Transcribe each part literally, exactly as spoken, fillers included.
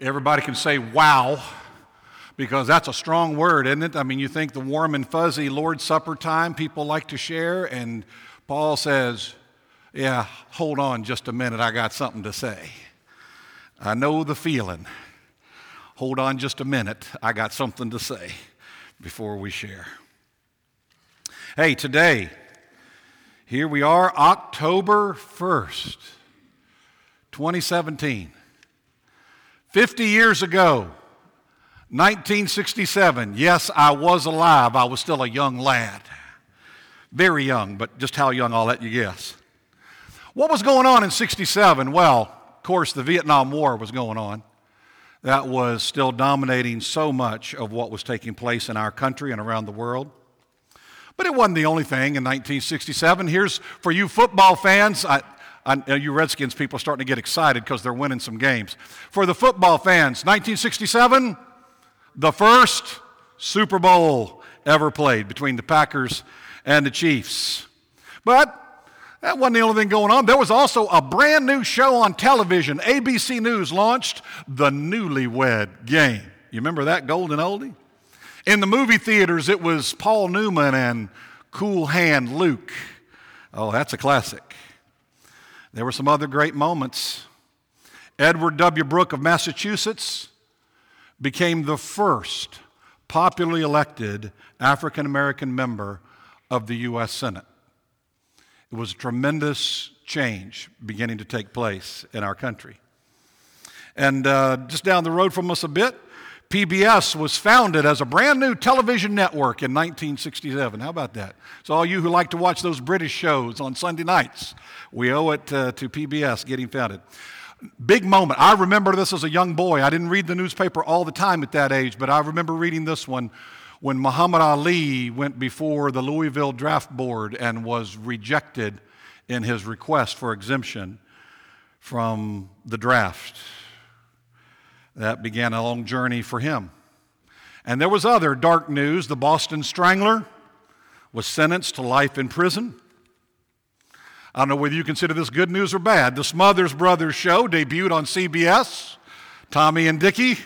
Everybody can say wow, because that's a strong word, isn't it? I mean, you think the warm and fuzzy Lord's Supper time people like to share, and Paul says, yeah, hold on just a minute, I got something to say. I know the feeling. Hold on just a minute, I got something to say before we share. Hey, today, here we are, October first, twenty seventeen. fifty years ago, nineteen sixty-seven, yes, I was alive. I was still a young lad. Very young, but just how young, I'll let you guess. What was going on in sixty-seven? Well, of course, the Vietnam War was going on. That was still dominating so much of what was taking place in our country and around the world. But it wasn't the only thing in nineteen sixty-seven. Here's for you football fans. I, I know you Redskins people are starting to get excited because they're winning some games. For the football fans, nineteen sixty-seven, the first Super Bowl ever played between the Packers and the Chiefs. But that wasn't the only thing going on. There was also a brand new show on television. A B C News launched The Newlywed Game. You remember that golden oldie? In the movie theaters, it was Paul Newman and Cool Hand Luke. Oh, that's a classic. There were some other great moments. Edward W. Brooke of Massachusetts became the first popularly elected African-American member of the U S Senate. It was a tremendous change beginning to take place in our country. And uh, just down the road from us a bit, P B S was founded as a brand new television network in nineteen sixty-seven. How about that? So all you who like to watch those British shows on Sunday nights, we owe it uh, to P B S getting founded. Big moment. I remember this as a young boy. I didn't read the newspaper all the time at that age, but I remember reading this one when Muhammad Ali went before the Louisville Draft Board and was rejected in his request for exemption from the draft. That began a long journey for him. And there was other dark news. The Boston Strangler was sentenced to life in prison. I don't know whether you consider this good news or bad. The Smothers Brothers show debuted on C B S, Tommy and Dickie.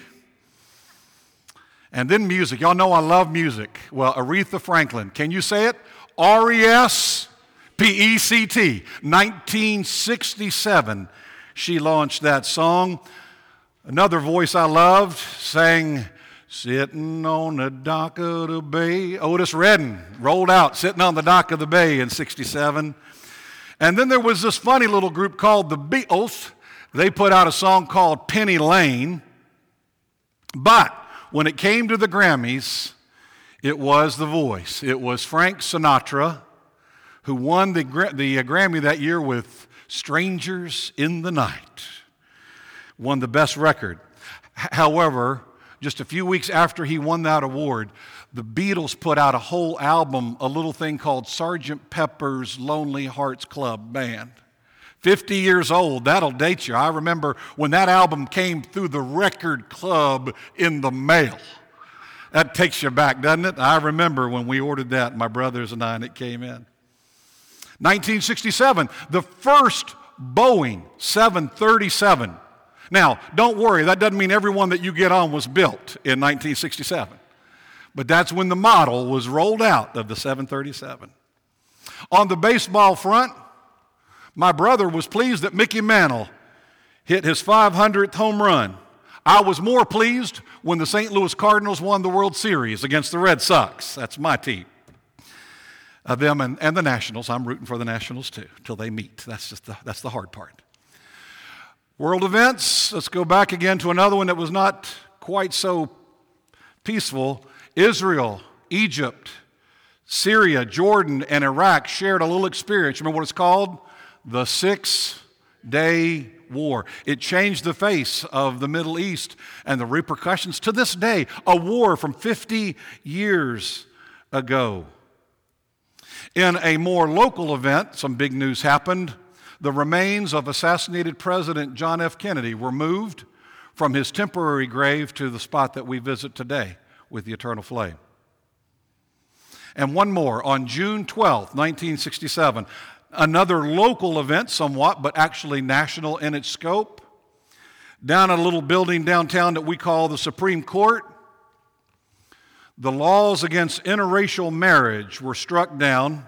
And then music. Y'all know I love music. Well, Aretha Franklin. Can you say it? R E S P E C T. nineteen sixty-seven, she launched that song. Another voice I loved sang, "Sitting on the dock of the bay." Otis Redding rolled out, "Sitting on the Dock of the Bay" in sixty-seven. And then there was this funny little group called the Beatles. They put out a song called "Penny Lane." But when it came to the Grammys, it was the voice. It was Frank Sinatra who won the, the Grammy that year with "Strangers in the Night." Won the best record. However, just a few weeks after he won that award, the Beatles put out a whole album, a little thing called Sergeant Pepper's Lonely Hearts Club Band. fifty years old, that'll date you. I remember when that album came through the record club in the mail. That takes you back, doesn't it? I remember when we ordered that, my brothers and I, and it came in. nineteen sixty-seven, the first Boeing seven thirty-seven. Now, don't worry, that doesn't mean every one that you get on was built in nineteen sixty-seven. But that's when the model was rolled out of the seven thirty-seven. On the baseball front, my brother was pleased that Mickey Mantle hit his five hundredth home run. I was more pleased when the Saint Louis Cardinals won the World Series against the Red Sox. That's my team. Uh, them and, and the Nationals. I'm rooting for the Nationals too, till they meet. That's just the, that's the hard part. World events, let's go back again to another one that was not quite so peaceful. Israel, Egypt, Syria, Jordan, and Iraq shared a little experience. Remember what it's called? The Six-Day War. It changed the face of the Middle East and the repercussions to this day. A war from fifty years ago. In a more local event, some big news happened. The remains of assassinated President John F. Kennedy were moved from his temporary grave to the spot that we visit today with the Eternal Flame. And one more, on June twelfth, nineteen sixty-seven, another local event somewhat, but actually national in its scope. down at a little building downtown that we call the Supreme Court, the laws against interracial marriage were struck down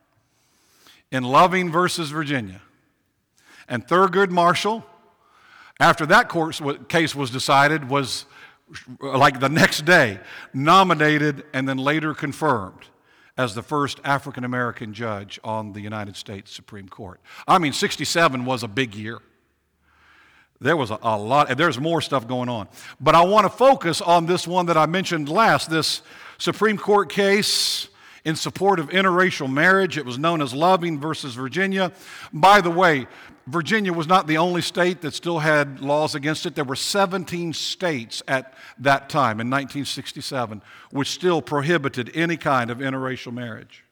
in Loving versus Virginia. And Thurgood Marshall, after that court case was decided, was like the next day nominated and then later confirmed as the first African American judge on the United States Supreme Court. I mean, sixty-seven was a big year. There was a, a lot, and there's more stuff going on. But I want to focus on this one that I mentioned last, this Supreme Court case in support of interracial marriage. It was known as Loving versus Virginia. By the way, Virginia was not the only state that still had laws against it. There were seventeen states at that time in nineteen sixty-seven which still prohibited any kind of interracial marriage.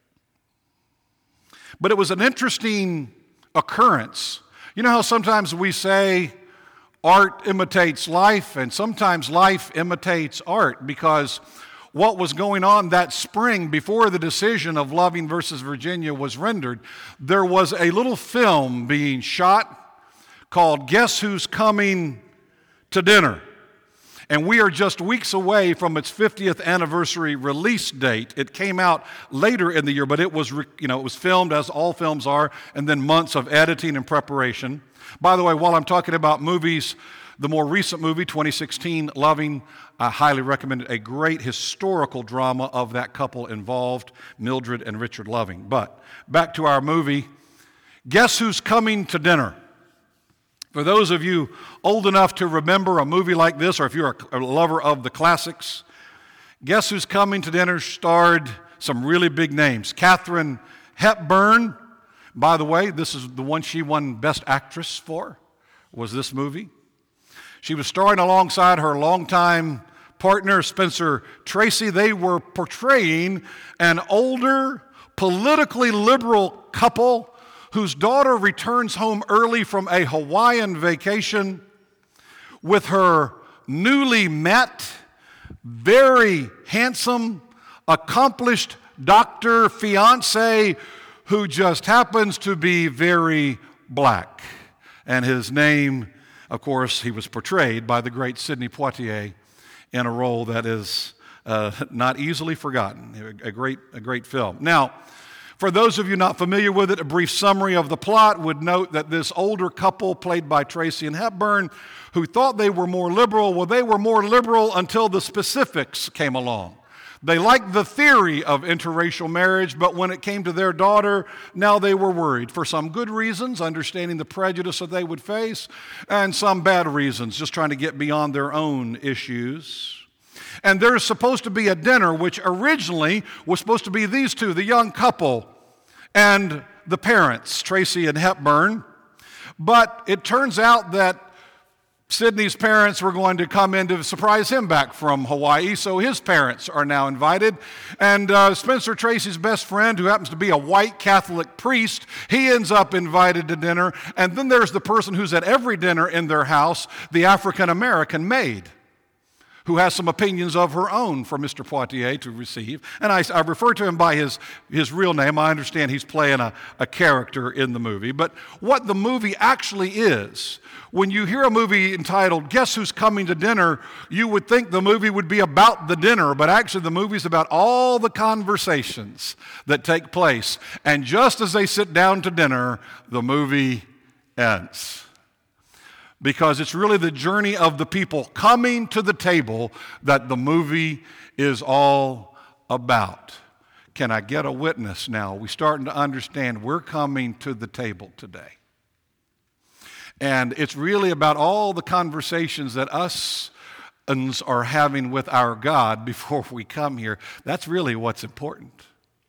But it was an interesting occurrence. You know how sometimes we say art imitates life, and sometimes life imitates art, because what was going on that spring before the decision of Loving versus Virginia was rendered, there was a little film being shot called Guess Who's Coming to Dinner? And we are just weeks away from its fiftieth anniversary release date. It came out later in the year, but it was, you know, it was filmed as all films are, and then months of editing and preparation. By the way, while I'm talking about movies, the more recent movie, twenty sixteen, Loving, I highly recommend it. A great historical drama of that couple involved, Mildred and Richard Loving. But back to our movie, Guess Who's Coming to Dinner? For those of you old enough to remember a movie like this, or if you're a lover of the classics, Guess Who's Coming to Dinner starred some really big names. Katharine Hepburn, by the way, this is the one she won Best Actress for, was this movie. She was starring alongside her longtime partner, Spencer Tracy. They were portraying an older, politically liberal couple whose daughter returns home early from a Hawaiian vacation with her newly met, very handsome, accomplished doctor fiance who just happens to be very black. And his name, of course, he was portrayed by the great Sidney Poitier in a role that is uh, not easily forgotten. A great, a great film. Now, for those of you not familiar with it, a brief summary of the plot would note that this older couple, played by Tracy and Hepburn, who thought they were more liberal, well, they were more liberal until the specifics came along. They liked the theory of interracial marriage, but when it came to their daughter, now they were worried for some good reasons, understanding the prejudice that they would face, and some bad reasons, just trying to get beyond their own issues. And there's supposed to be a dinner, which originally was supposed to be these two, the young couple and the parents, Tracy and Hepburn. But it turns out that Sidney's parents were going to come in to surprise him back from Hawaii, so his parents are now invited. And uh, Spencer Tracy's best friend, who happens to be a white Catholic priest, he ends up invited to dinner. And then there's the person who's at every dinner in their house, the African-American maid, who has some opinions of her own for Mister Poitier to receive. And I, I refer to him by his, his real name. I understand he's playing a, a character in the movie. But what the movie actually is, when you hear a movie entitled Guess Who's Coming to Dinner, you would think the movie would be about the dinner, but actually the movie's about all the conversations that take place. And just as they sit down to dinner, the movie ends. Because it's really the journey of the people coming to the table that the movie is all about. Can I get a witness now? We're starting to understand we're coming to the table today. And it's really about all the conversations that us are having with our God before we come here. That's really what's important.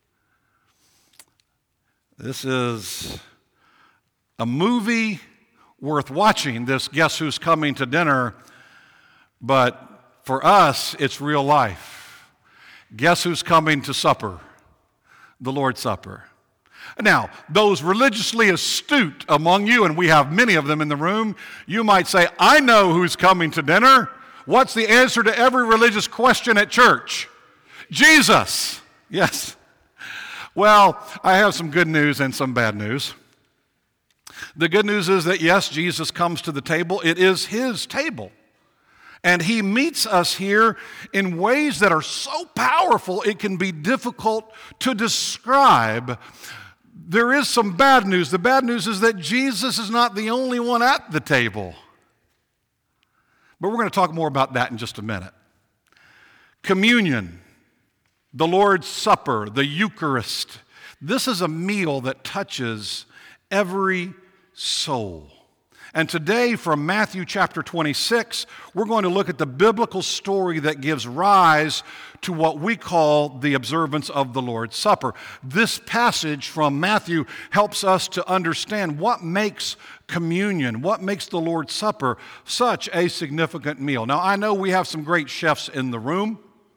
This is a movie worth watching, this Guess Who's Coming to Dinner, but for us, it's real life. Guess who's coming to supper? The Lord's Supper. Now, those religiously astute among you, and we have many of them in the room, you might say, I know who's coming to dinner. What's the answer to every religious question at church? Jesus. Yes. Well, I have some good news and some bad news. The good news is that, yes, Jesus comes to the table. It is his table. And he meets us here in ways that are so powerful it can be difficult to describe. There is some bad news. The bad news is that Jesus is not the only one at the table. But we're going to talk more about that in just a minute. Communion, the Lord's Supper, the Eucharist. This is a meal that touches every soul. And today from Matthew chapter twenty-six, we're going to look at the biblical story that gives rise to what we call the observance of the Lord's Supper. This passage from Matthew helps us to understand what makes communion, what makes the Lord's Supper such a significant meal. Now, I know we have some great chefs in the room.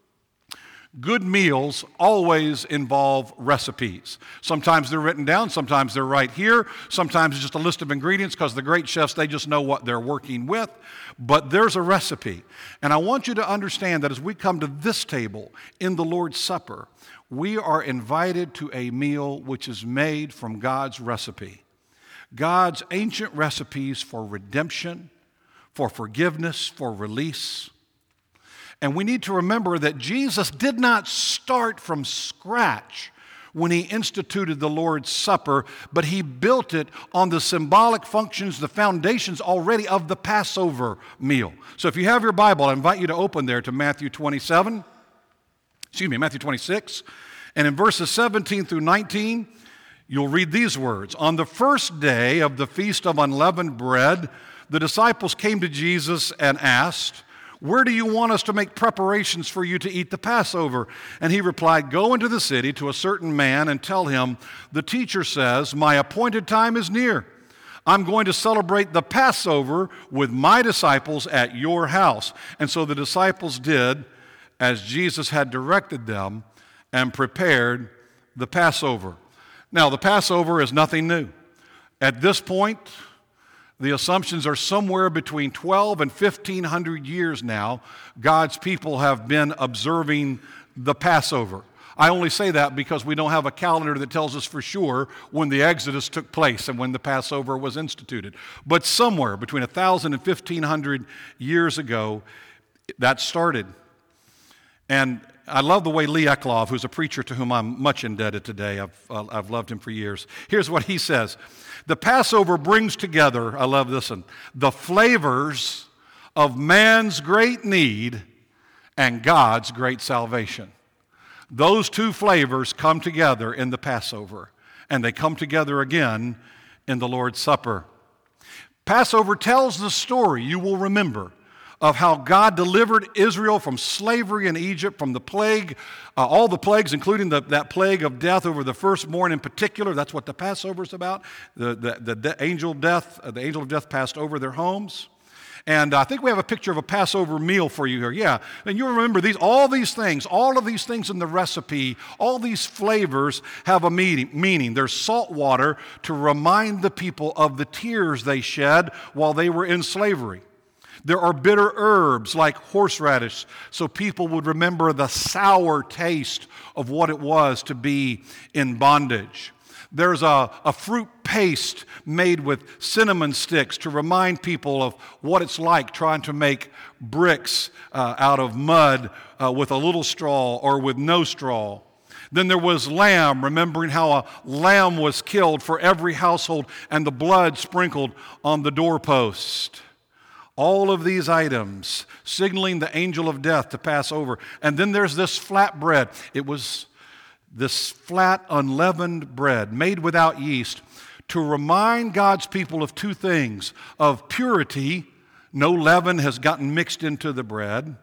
Good meals always involve recipes. Sometimes they're written down, sometimes they're right here, sometimes it's just a list of ingredients because the great chefs, they just know what they're working with. But there's a recipe. And I want you to understand that as we come to this table in the Lord's Supper, we are invited to a meal which is made from God's recipe. God's ancient recipes for redemption, for forgiveness, for release. And we need to remember that Jesus did not start from scratch when he instituted the Lord's Supper, but he built it on the symbolic functions, the foundations already of the Passover meal. So if you have your Bible, I invite you to open there to Matthew twenty-seven, excuse me, Matthew twenty-six, and in verses seventeen through nineteen, you'll read these words. On the first day of the Feast of Unleavened Bread, the disciples came to Jesus and asked, "Where do you want us to make preparations for you to eat the Passover?" And he replied, "Go into the city to a certain man and tell him, the teacher says, my appointed time is near. I'm going to celebrate the Passover with my disciples at your house." And so the disciples did as Jesus had directed them and prepared the Passover. Now, the Passover is nothing new. At this point, the assumptions are somewhere between twelve and fifteen hundred years now, God's people have been observing the Passover. I only say that because we don't have a calendar that tells us for sure when the Exodus took place and when the Passover was instituted. But somewhere between one thousand and fifteen hundred years ago, that started. And I love the way Lee Eklov, who's a preacher to whom I'm much indebted today, I've, uh, I've loved him for years. Here's what he says. The Passover brings together, I love this one, the flavors of man's great need and God's great salvation. Those two flavors come together in the Passover, and they come together again in the Lord's Supper. Passover tells the story, you will remember, of how God delivered Israel from slavery in Egypt, from the plague, uh, all the plagues, including the, that plague of death over the firstborn in particular. That's what the Passover is about. The, the, the, the angel of death, uh, the angel of death passed over their homes. And I think we have a picture of a Passover meal for you here. Yeah, and you remember these, all these things, all of these things in the recipe, all these flavors have a meaning. meaning. There's salt water to remind the people of the tears they shed while they were in slavery. There are bitter herbs like horseradish, so people would remember the sour taste of what it was to be in bondage. There's a, a fruit paste made with cinnamon sticks to remind people of what it's like trying to make bricks uh, out of mud uh, with a little straw or with no straw. Then there was lamb, remembering how a lamb was killed for every household and the blood sprinkled on the doorpost. All of these items signaling the angel of death to pass over. And then there's this flat bread. It was this flat, unleavened bread made without yeast to remind God's people of two things: of purity, no leaven has gotten mixed into the bread,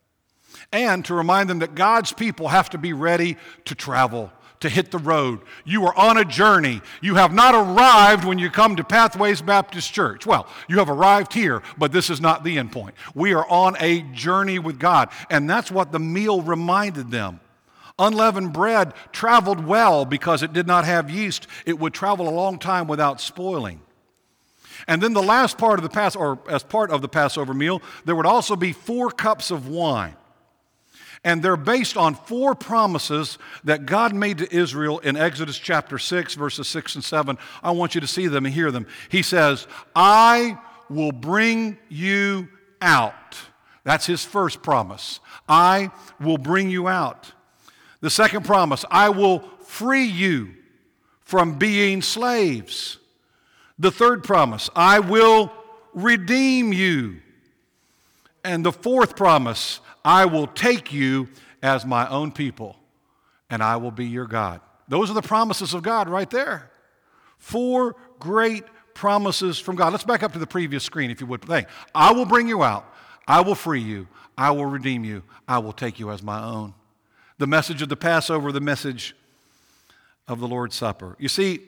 and to remind them that God's people have to be ready to travel, to hit the road. You are on a journey. You have not arrived when you come to Pathways Baptist Church. Well, you have arrived here, but this is not the end point. We are on a journey with God, and that's what the meal reminded them. Unleavened bread traveled well because it did not have yeast. It would travel a long time without spoiling. And then the last part of the Pass, or as part of the Passover meal, there would also be four cups of wine. And they're based on four promises that God made to Israel in Exodus chapter six, verses six and seven. I want you to see them and hear them. He says, I will bring you out. That's his first promise. I will bring you out. The second promise, I will free you from being slaves. The third promise, I will redeem you. And the fourth promise, I will take you as my own people, and I will be your God. Those are the promises of God right there. Four great promises from God. Let's back up to the previous screen, if you would. Hey, I will bring you out. I will free you. I will redeem you. I will take you as my own. The message of the Passover, the message of the Lord's Supper. You see,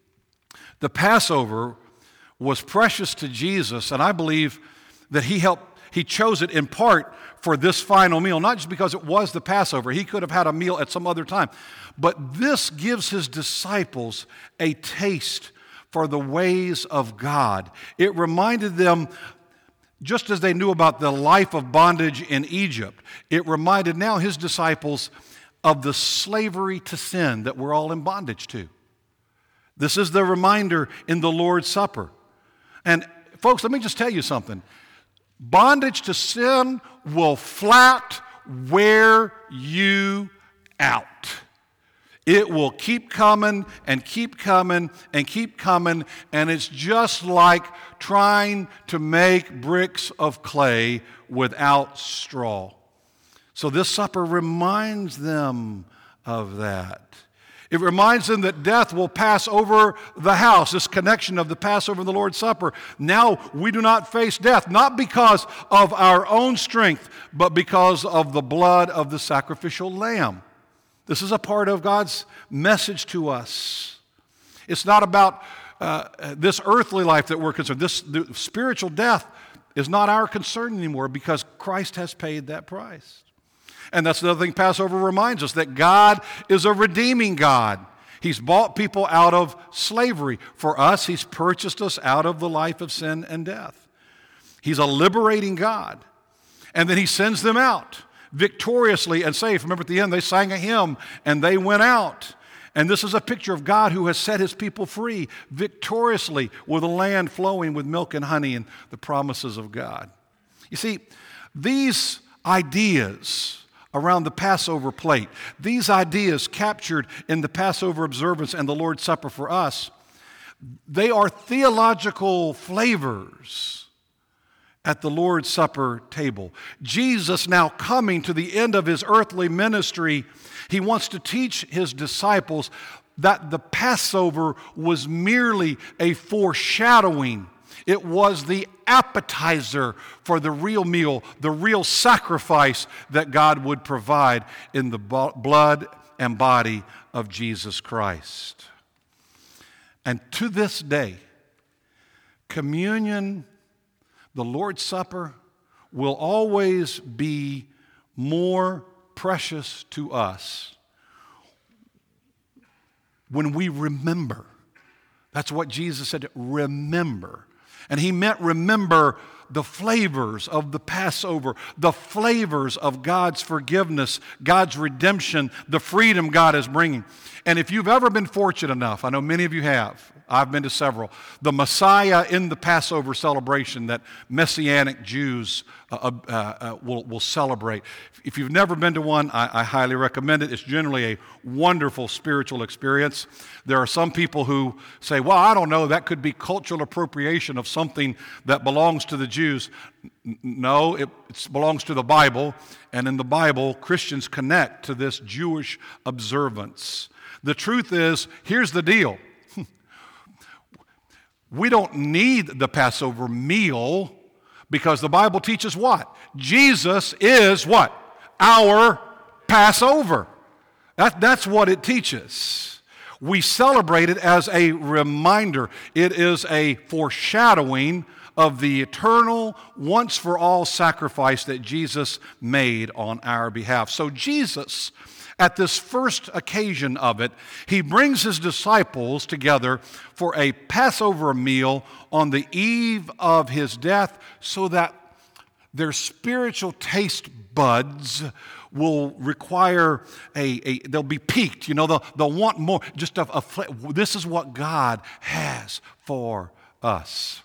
the Passover was precious to Jesus, and I believe that he helped, he chose it in part for this final meal, not just because it was the Passover. He could have had a meal at some other time. But this gives his disciples a taste for the ways of God. It reminded them, just as they knew about the life of bondage in Egypt, it reminded now his disciples of the slavery to sin that we're all in bondage to. This is the reminder in the Lord's Supper. And folks, let me just tell you something. Bondage to sin will flat wear you out. It will keep coming and keep coming and keep coming, and it's just like trying to make bricks of clay without straw. So this supper reminds them of that. It reminds them that death will pass over the house, this connection of the Passover and the Lord's Supper. Now we do not face death, not because of our own strength, but because of the blood of the sacrificial lamb. This is a part of God's message to us. It's not about uh, this earthly life that we're concerned. This the spiritual death is not our concern anymore because Christ has paid that price. And that's the other thing Passover reminds us, that God is a redeeming God. He's bought people out of slavery. For us, He's purchased us out of the life of sin and death. He's a liberating God. And then He sends them out victoriously and safe. Remember at the end, they sang a hymn and they went out. And this is a picture of God who has set His people free victoriously with a land flowing with milk and honey and the promises of God. You see, these ideas around the Passover plate, these ideas captured in the Passover observance and the Lord's Supper for us, they are theological flavors at the Lord's Supper table. Jesus, now coming to the end of His earthly ministry, He wants to teach His disciples that the Passover was merely a foreshadowing. It was the appetizer for the real meal, the real sacrifice that God would provide in the blood and body of Jesus Christ. And to this day, communion, the Lord's Supper, will always be more precious to us when we remember. That's what Jesus said, remember. And He meant remember the flavors of the Passover, the flavors of God's forgiveness, God's redemption, the freedom God is bringing. And if you've ever been fortunate enough, I know many of you have, I've been to several, the Messiah in the Passover celebration that Messianic Jews uh, uh, uh, will, will celebrate. If you've never been to one, I, I highly recommend it. It's generally a wonderful spiritual experience. There are some people who say, well, I don't know, that could be cultural appropriation of something that belongs to the Jews. N- no, it, it belongs to the Bible, and in the Bible, Christians connect to this Jewish observance. The truth is, here's the deal. We don't need the Passover meal because the Bible teaches what? Jesus is what? Our Passover. That, that's what it teaches. We celebrate it as a reminder. It is a foreshadowing of the eternal, once-for-all sacrifice that Jesus made on our behalf. So Jesus, at this first occasion of it, He brings His disciples together for a Passover meal on the eve of His death so that their spiritual taste buds will require a, a they'll be piqued, you know, they'll, they'll want more. Just a, a, this is what God has for us.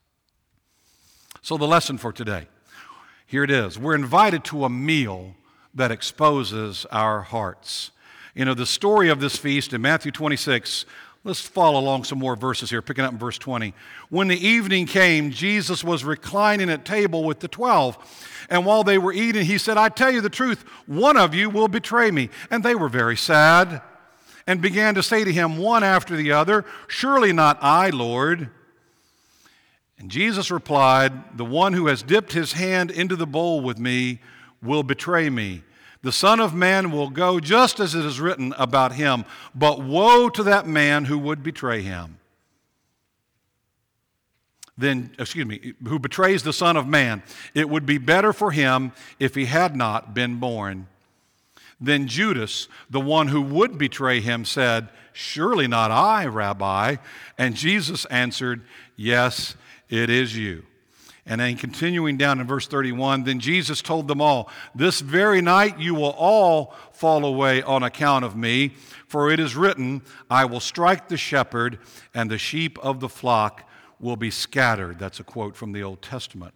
So the lesson for today, here it is. We're invited to a meal that exposes our hearts. You know, the story of this feast in Matthew twenty-six, let's follow along some more verses here, picking up in verse twenty. When the evening came, Jesus was reclining at table with the twelve. And while they were eating, he said, I tell you the truth, one of you will betray me. And they were very sad and began to say to him one after the other, surely not I, Lord. And Jesus replied, the one who has dipped his hand into the bowl with me will betray me. The Son of Man will go just as it is written about him, but woe to that man who would betray him. Then, excuse me, who betrays the Son of Man. It would be better for him if he had not been born. Then Judas, the one who would betray him, said, surely not I, Rabbi. And Jesus answered, yes, it is you. And then continuing down in verse thirty-one, then Jesus told them all, this very night you will all fall away on account of me, for it is written, I will strike the shepherd, and the sheep of the flock will be scattered. That's a quote from the Old Testament.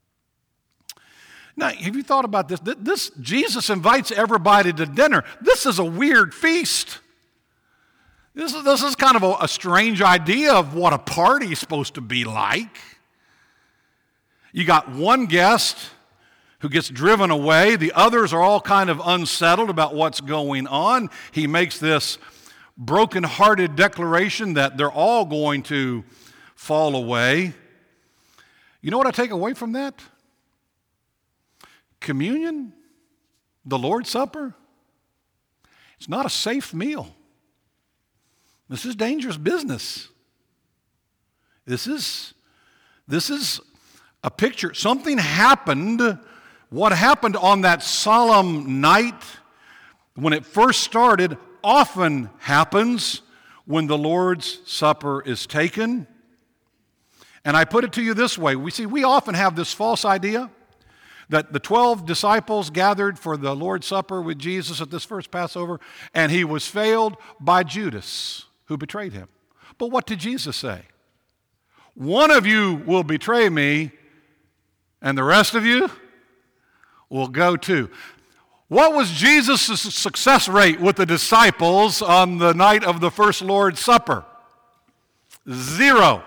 Now, have you thought about this? This Jesus invites everybody to dinner. This is a weird feast. This is, this is kind of a, a strange idea of what a party is supposed to be like. You got one guest who gets driven away. The others are all kind of unsettled about what's going on. He makes this broken-hearted declaration that they're all going to fall away. You know what I take away from that? Communion, the Lord's Supper, it's not a safe meal. This is dangerous business. This is, this is a picture. Something happened. What happened on that solemn night when it first started often happens when the Lord's Supper is taken. And I put it to you this way. We see, we often have this false idea that the twelve disciples gathered for the Lord's Supper with Jesus at this first Passover, and he was failed by Judas, who betrayed him. But what did Jesus say? One of you will betray me, and the rest of you will go too. What was Jesus' success rate with the disciples on the night of the first Lord's Supper? Zero.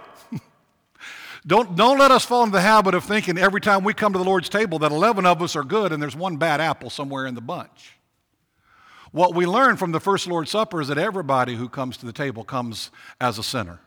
Don't, don't let us fall into the habit of thinking every time we come to the Lord's table that eleven of us are good and there's one bad apple somewhere in the bunch. What we learn from the first Lord's Supper is that everybody who comes to the table comes as a sinner.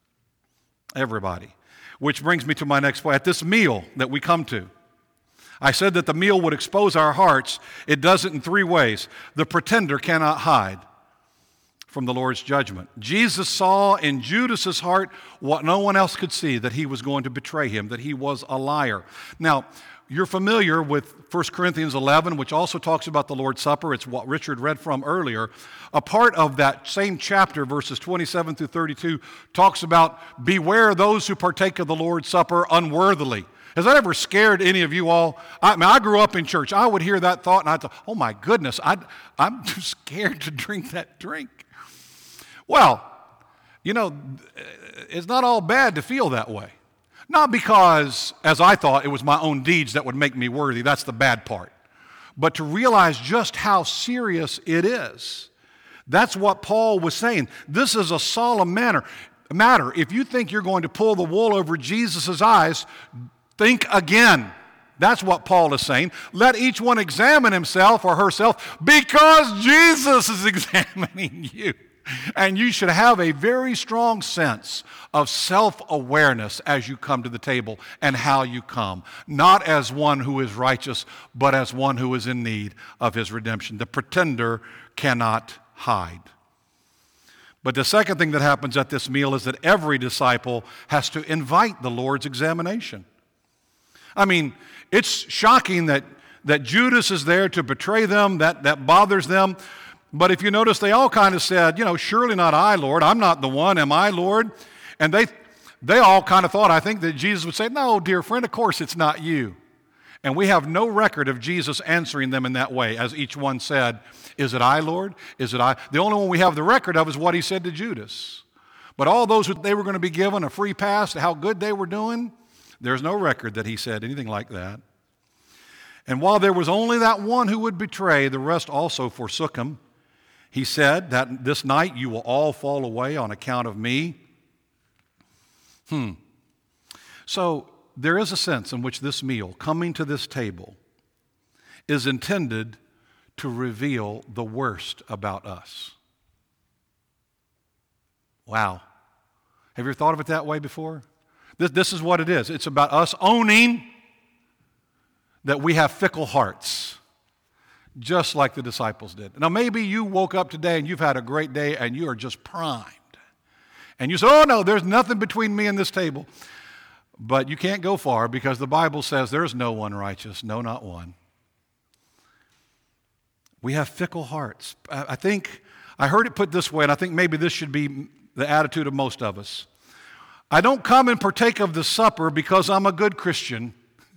Everybody. Which brings me to my next point. At this meal that we come to, I said that the meal would expose our hearts. It does it in three ways. The pretender cannot hide from the Lord's judgment. Jesus saw in Judas's heart what no one else could see, that he was going to betray him, that he was a liar. Now, you're familiar with First Corinthians eleven, which also talks about the Lord's Supper. It's what Richard read from earlier. A part of that same chapter, verses twenty-seven through thirty-two, talks about beware those who partake of the Lord's Supper unworthily. Has that ever scared any of you all? I mean, I grew up in church. I would hear that thought and I'd thought, oh my goodness, I'd, I'm too scared to drink that drink. Well, you know, it's not all bad to feel that way. Not because, as I thought, it was my own deeds that would make me worthy. That's the bad part. But to realize just how serious it is. That's what Paul was saying. This is a solemn matter. matter. If you think you're going to pull the wool over Jesus' eyes, think again. That's what Paul is saying. Let each one examine himself or herself because Jesus is examining you. And you should have a very strong sense of self-awareness as you come to the table and how you come. Not as one who is righteous, but as one who is in need of his redemption. The pretender cannot hide. But the second thing that happens at this meal is that every disciple has to invite the Lord's examination. I mean, it's shocking that, that Judas is there to betray them, that, that bothers them. But if you notice, they all kind of said, you know, surely not I, Lord. I'm not the one. Am I, Lord? And they they all kind of thought, I think, that Jesus would say, no, dear friend, of course it's not you. And we have no record of Jesus answering them in that way, as each one said, "Is it I, Lord? Is it I?" The only one we have the record of is what he said to Judas. But all those who they were going to be given a free pass to how good they were doing, there's no record that he said anything like that. And while there was only that one who would betray, the rest also forsook him. He said that this night you will all fall away on account of me. Hmm. So there is a sense in which this meal, coming to this table, is intended to reveal the worst about us. Wow. Have you ever thought of it that way before? This, this is what it is. It's about us owning that we have fickle hearts, just like the disciples did. Now, maybe you woke up today and you've had a great day and you are just primed. And you say, "Oh, no, there's nothing between me and this table." But you can't go far, because the Bible says there is no one righteous, no, not one. We have fickle hearts. I think, I heard it put this way, and I think maybe this should be the attitude of most of us. I don't come and partake of the supper because I'm a good Christian.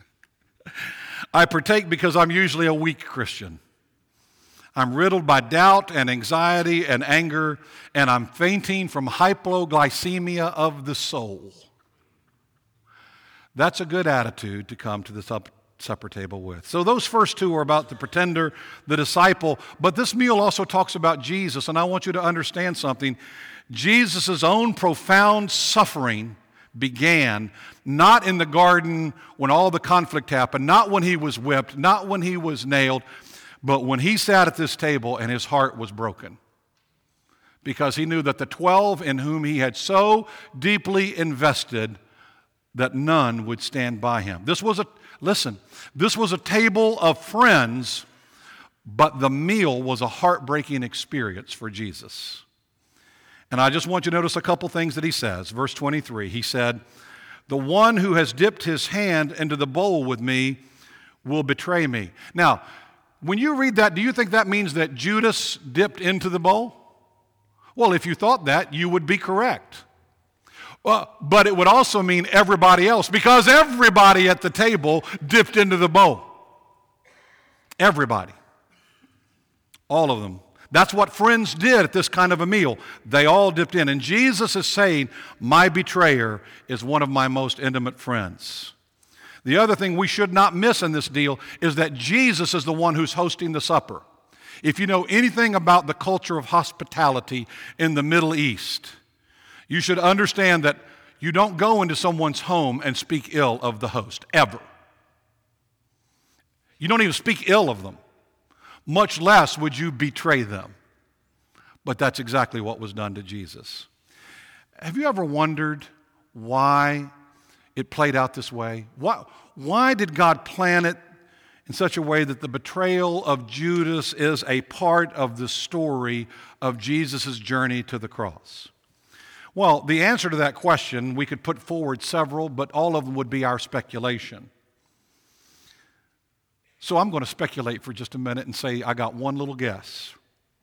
I partake because I'm usually a weak Christian. I'm riddled by doubt and anxiety and anger, and I'm fainting from hypoglycemia of the soul. That's a good attitude to come to the supper table with. So those first two are about the pretender, the disciple, but this meal also talks about Jesus, and I want you to understand something. Jesus' own profound suffering began not in the garden when all the conflict happened, not when he was whipped, not when he was nailed, but when he sat at this table and his heart was broken. Because he knew that the twelve in whom he had so deeply invested, that none would stand by him. This was a, listen, this was a table of friends, but the meal was a heartbreaking experience for Jesus. And I just want you to notice a couple things that he says. Verse twenty-three, he said, "The one who has dipped his hand into the bowl with me will betray me." Now, when you read that, do you think that means that Judas dipped into the bowl? Well, if you thought that, you would be correct. Well, but it would also mean everybody else, because everybody at the table dipped into the bowl. Everybody. All of them. That's what friends did at this kind of a meal. They all dipped in. And Jesus is saying, my betrayer is one of my most intimate friends. The other thing we should not miss in this deal is that Jesus is the one who's hosting the supper. If you know anything about the culture of hospitality in the Middle East, you should understand that you don't go into someone's home and speak ill of the host, ever. You don't even speak ill of them. Much less would you betray them. But that's exactly what was done to Jesus. Have you ever wondered why it played out this way? Why, why did God plan it in such a way that the betrayal of Judas is a part of the story of Jesus' journey to the cross? Well, the answer to that question, we could put forward several, but all of them would be our speculation. So I'm going to speculate for just a minute and say I got one little guess.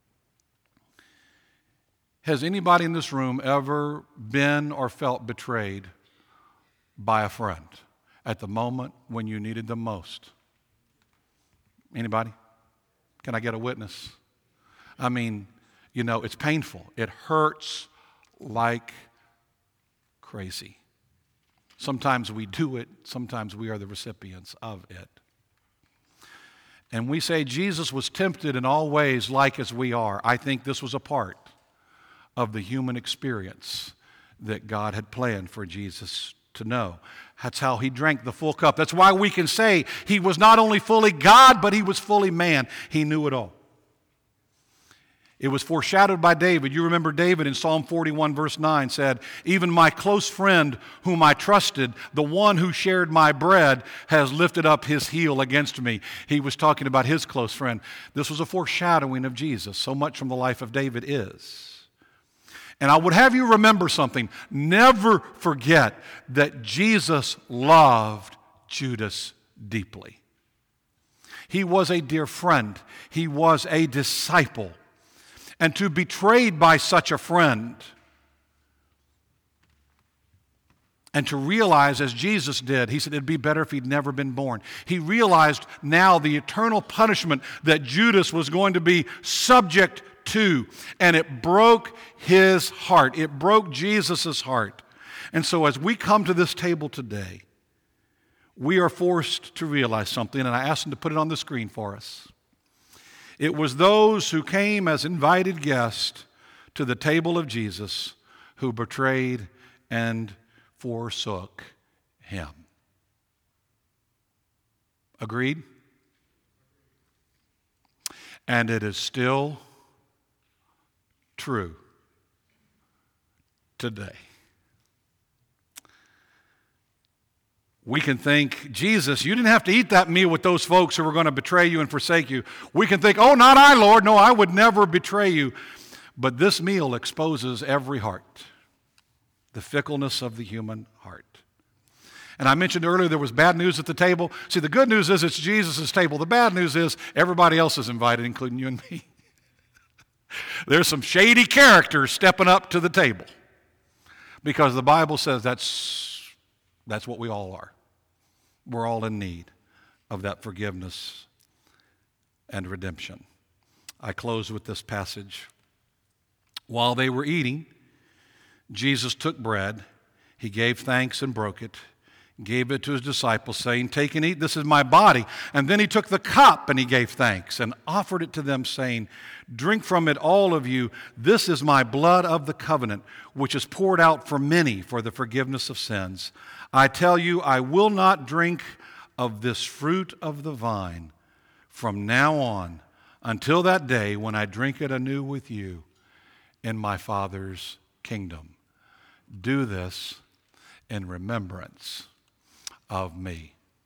Has anybody in this room ever been or felt betrayed by a friend at the moment when you needed them most? Anybody? Can I get a witness? I mean, you know, it's painful. It hurts like crazy. Sometimes we do it, sometimes we are the recipients of it. And we say Jesus was tempted in all ways like as we are. I think this was a part of the human experience that God had planned for Jesus to know. That's how he drank the full cup. That's why we can say he was not only fully God, but he was fully man. He knew it all. It was foreshadowed by David. You remember David in Psalm forty-one verse nine said, "Even my close friend whom I trusted, the one who shared my bread, has lifted up his heel against me." He was talking about his close friend. This was a foreshadowing of Jesus. So much from the life of David is. And I would have you remember something. Never forget that Jesus loved Judas deeply. He was a dear friend. He was a disciple. And to be betrayed by such a friend And to realize, as Jesus did, he said it'd be better if he'd never been born. He realized now the eternal punishment that Judas was going to be subject to. And it broke his heart. It broke Jesus' heart. And so as we come to this table today, we are forced to realize something, and I asked them to put it on the screen for us. It was those who came as invited guests to the table of Jesus who betrayed and forsook him. Agreed? And it is still true today. We can think, Jesus, you didn't have to eat that meal with those folks who were going to betray you and forsake you. We can think, oh, not I, Lord. No, I would never betray you. But this meal exposes every heart, the fickleness of the human heart. And I mentioned earlier there was bad news at the table. See, the good news is it's Jesus' table. The bad news is everybody else is invited, including you and me. There's some shady characters stepping up to the table because the Bible says that's, that's what we all are. We're all in need of that forgiveness and redemption. I close with this passage. While they were eating, Jesus took bread, he gave thanks and broke it, gave it to his disciples, saying, take and eat, this is my body. And then he took the cup and he gave thanks and offered it to them, saying, drink from it, all of you. This is my blood of the covenant, which is poured out for many for the forgiveness of sins. I tell you, I will not drink of this fruit of the vine from now on until that day when I drink it anew with you in my Father's kingdom. Do this in remembrance of me.